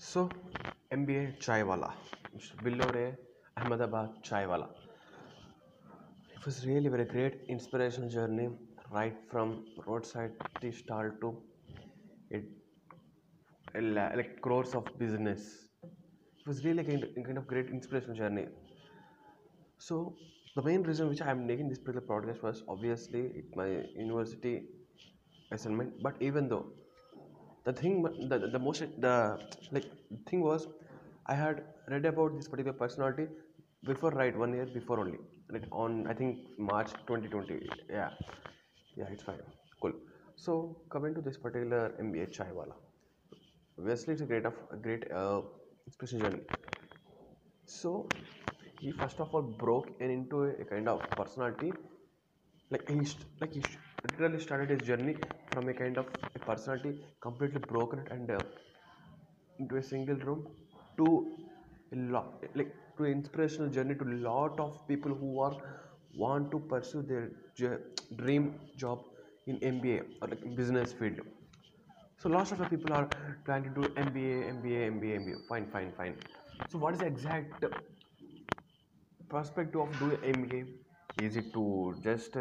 So, MBA Chaiwala, Billore Ahmedabad Chaiwala. It was really very great inspirational journey, right from roadside tea stall to it, like crores of business. It was really kind of great inspirational journey. So, the main reason which I am making this particular podcast was obviously my university assignment. But even though the thing, the most like thing was, I had read about this particular personality before, right, 1 year before only, like on I think March 2020. Yeah, yeah, it's fine, cool. So coming to this particular MBA Chaiwala, obviously it's a great inspiration journey. So he first of all broke into a kind of personality, like he literally started his journey from a kind of a personality completely broken and into a single room to a lot, like to inspirational journey to a lot of people who are want to pursue their dream job in MBA or like business field. So lots of the people are trying to do MBA. Fine, fine, fine. So what is the exact perspective of doing MBA? Is it to just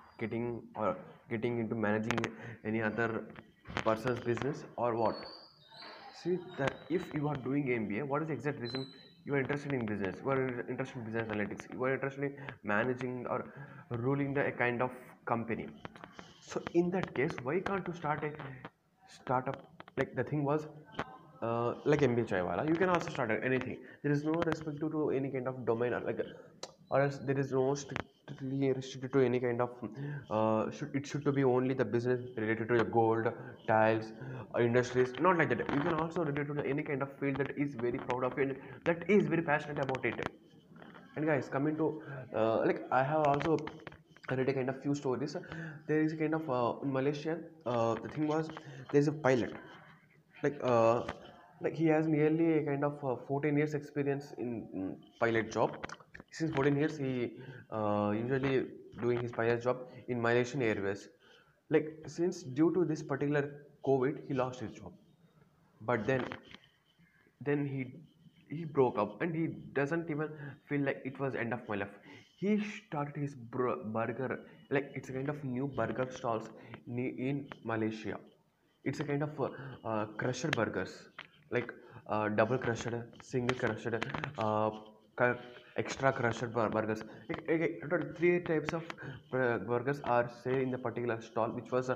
getting into managing any other person's business or what? See that if you are doing MBA, what is the exact reason you are interested in business? You are interested in business analytics. You are interested in managing or ruling a kind of company. So in that case, why can't you start a startup? Like the thing was, like MBA Chaiwala, you can also start anything. There is no respect to any kind of domain or else there is no strictly restricted to any kind of it should to be only the business related to your gold tiles industries, not like that. You can also relate to any kind of field that is very proud of it, that is very passionate about it. And guys, coming to like I have also read a kind of few stories. There is a kind of in Malaysia, the thing was, there is a pilot, like uh, like he has nearly a kind of 14 years experience in pilot job. Since 14 years he usually doing his pilot job in Malaysian Airways. Like since due to this particular COVID he lost his job, but then he broke up and he doesn't even feel like it was end of my life. He started his burger, like it's a kind of new burger stalls in Malaysia. It's a kind of crushed burgers, like double crushed, single crushed, uh, cur- extra crushed burgers. Total three types of burgers are say in the particular stall, which was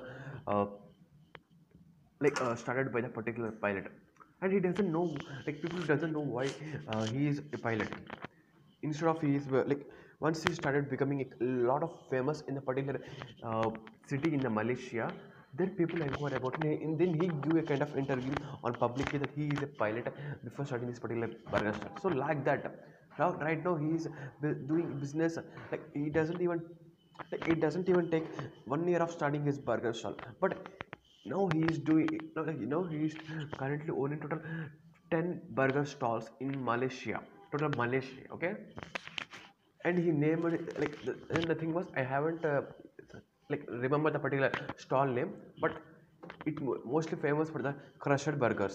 started by the particular pilot, and he doesn't know, like people doesn't know why he is a pilot. Instead of he is like once he started becoming a lot of famous in the particular uh, city in the Malaysia, then people inquire about him, and then he give a kind of interview on publicly that he is a pilot before starting this particular burger stall. So like that, now right now he is doing business, like he doesn't even, like it doesn't even take 1 year of starting his burger stall, but now he is doing, he is currently owning total 10 burger stalls in Malaysia, total Malaysia, okay. And he named it, like and the thing was I haven't like remember the particular stall name, but it mostly famous for the crushed burgers.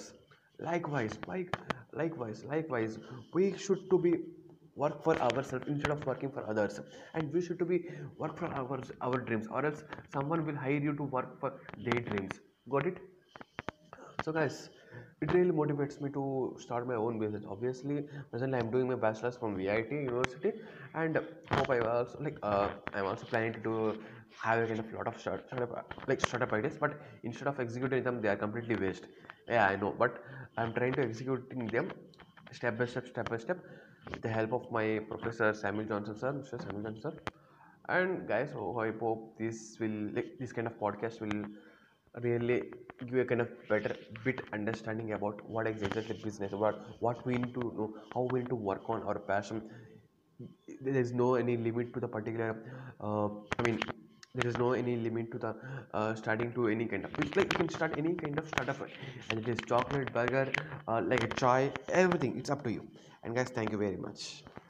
Likewise, we should to be work for ourselves instead of working for others, and we should to be work for our dreams, or else someone will hire you to work for their dreams. Got it? So guys, it really motivates me to start my own business. Obviously, presently I'm doing my bachelor's from VIT University, and hope I also I'm also planning to do have a kind of lot of startup ideas. But instead of executing them, they are completely waste. Yeah, I know, but I'm trying to executing them step by step, with the help of my professor Samuel Johnson sir, Mr. Samuel Johnson sir. And guys, I hope this will, like this kind of podcast will really give a kind of better bit understanding about what is exactly business, about what we need to know, how we need to work on our passion. There is no any limit to the particular I mean, there is no any limit to the starting to any kind of, it's like you can start any kind of startup, and it is chocolate burger, like a chai, everything, it's up to you. And guys, thank you very much.